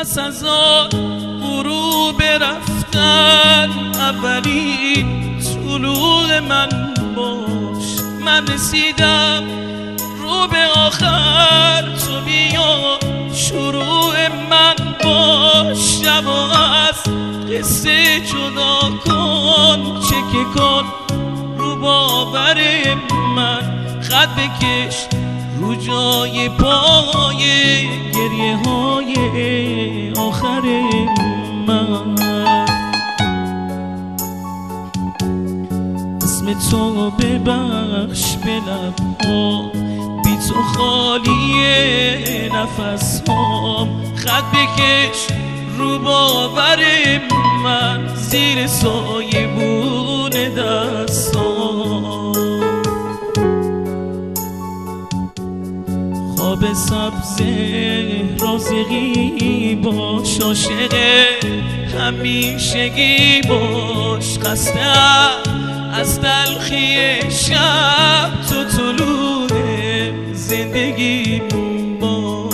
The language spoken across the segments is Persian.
پس از آن غروب رفتن اولین طلوع من باش. من رسیدم رو به آخر، تو بیا شروع من باش. شب از قصه جدا کن، چکه کن رو باور من، خط بکش رو جای پای گریه های آخر من. اسم تو ببخش به لبها، بی تو خالی نفس هام، خط بکش رو باور من، زیر سایبون دستام. خواب سبز رازقی باش، عاشق همیشگی باش، خسته از تلخی شب، تو طلوع زندگی باش.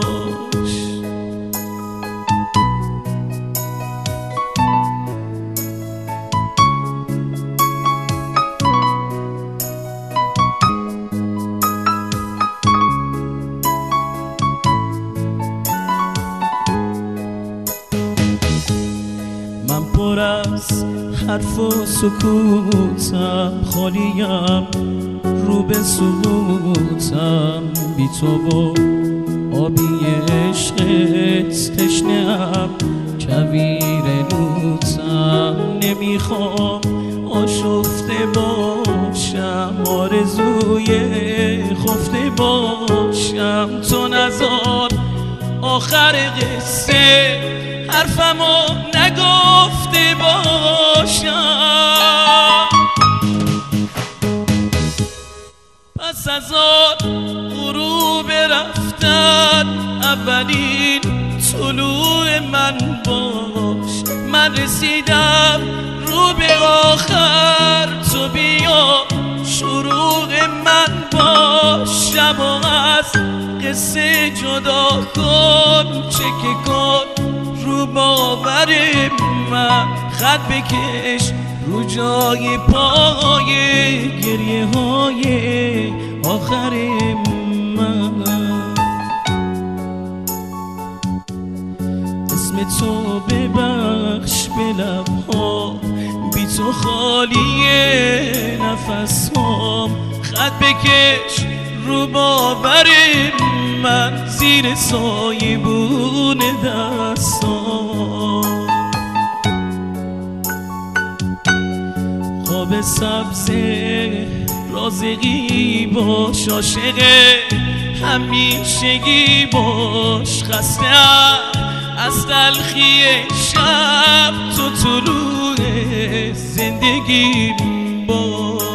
من پر از حرف و سکوتم، خالیم رو به سقوطم، بی تو و آبی عشقت تشنه‌ام، کویر نوتم. نمیخوام آشفته باشم، آرزوی خفته باشم، تو نذار آخر قصه حرفمو نگفته باشم. پس از آن غروب رفتن اولین طلوع من باش. من رسیدم رو به آخر، تو بیا شروع من باش. شب از قصه جدا کن، چکه کن رو باور من، خط بکش رو جای پای گریه های آخر من. اسم تو ببخش به لبها، بی تو خالی نفس هام، خط بکش رو باور من، زیر سایبون دستام. خواب سبز رازقی باش، عاشق همیشگی باش، خسته از تلخی شب، تو طلوع زندگی باش.